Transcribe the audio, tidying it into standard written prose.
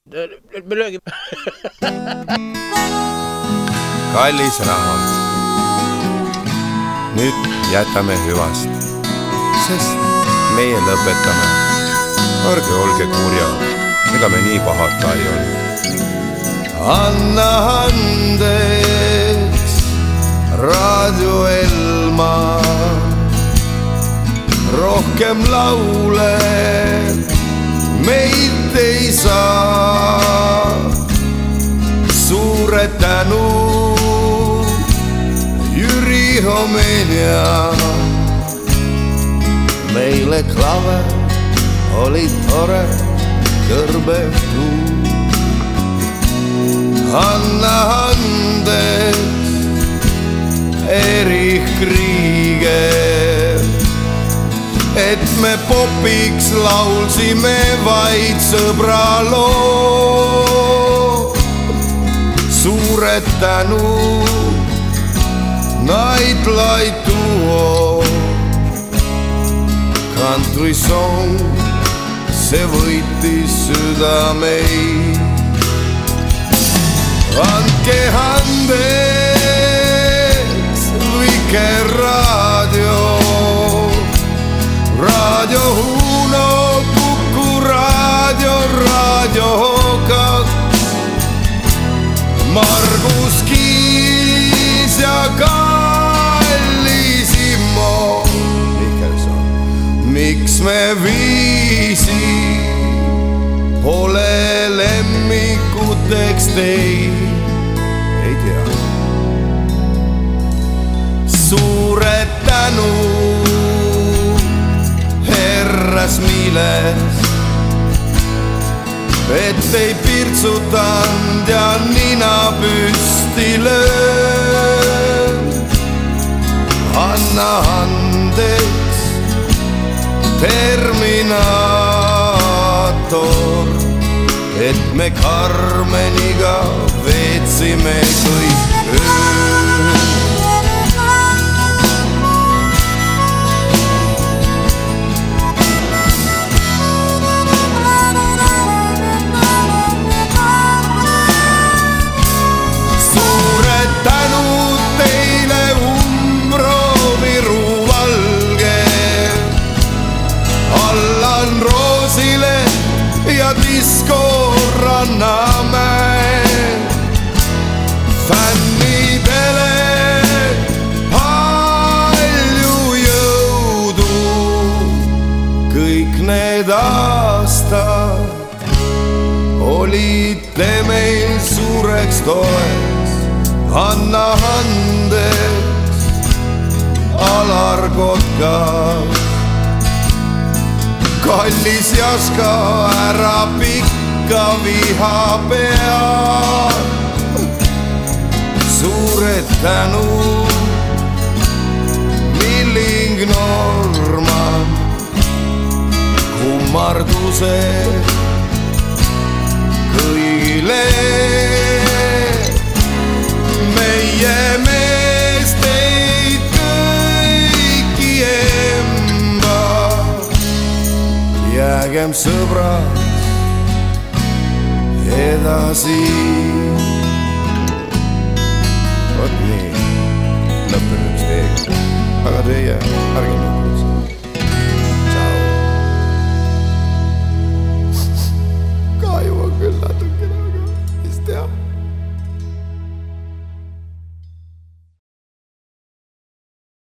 Me löögi. Kallis rahvas, nüüd jätame hüvast, sest meie lõpetame. Ärge olge kurjad, ega me nii pahad ka ei ole. Anna andeks, Raadio Elma, rohkem laule meid ei saa. Suure tänu, Jüri Homenia, meile klaver oli tore kõrbetuu. Anna andeks, Erich Krieger, et me popiks laulsime vaid sõbraloo. Suure tänu, Nightlight Duo, country song, see võitis südameid. Andke andeks, Vikerraadio, Raadio Uno, Kuku Raadio, Raadio Kaks, Margus Kiis ja kallis Immo Mihkelson. Miks me viisi pole lemmikuteks teid, ei tea. Suure tänu, herras Miles, et ei pirtsutanud ja nina püsti löön. Anna andeks, Terminaator, et me Karmeniga veetsime kõik öö. Suure tänu teile, Umbro, Viru, Valge, Allan Roosile ja Disko Rannamäe. Fännidele palju jõudu, kõik need aastad olite meil suureks toeks. Anna andeks, Alar Kotka, kallis Jaska, ära pikka viha peal. Suure tänu, Milling Norman, kummarduse kõigile. Meie meesteid kõiki emba, jäägem sõbrad edasi. Vot nii, lõpeb üks teega, aga teie ärge lõpeb.